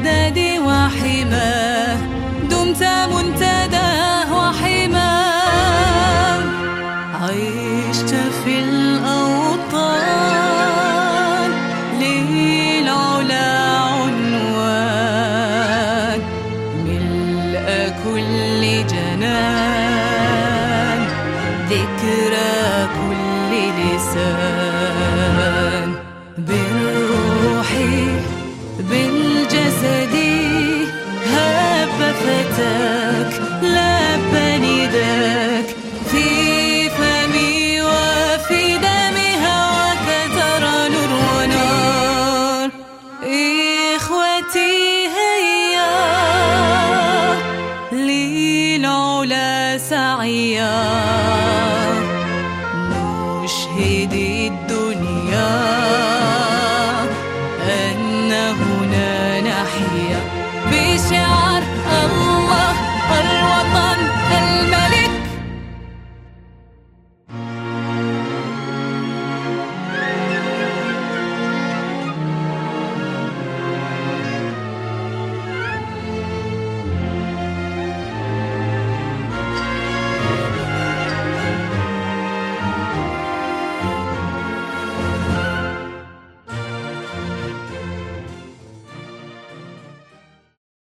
بغداد وحماه دمت منتداه وحماه. عشت في الأوطان للعلا عنوان ملء كل جنان ذكرى كل لسان. بالروح بالجسد هب فتاك لب نداك في فمي وفي دمي هواك ترى نور ونار. إخوتي هيا للعلا سعيا نشهد الدنيا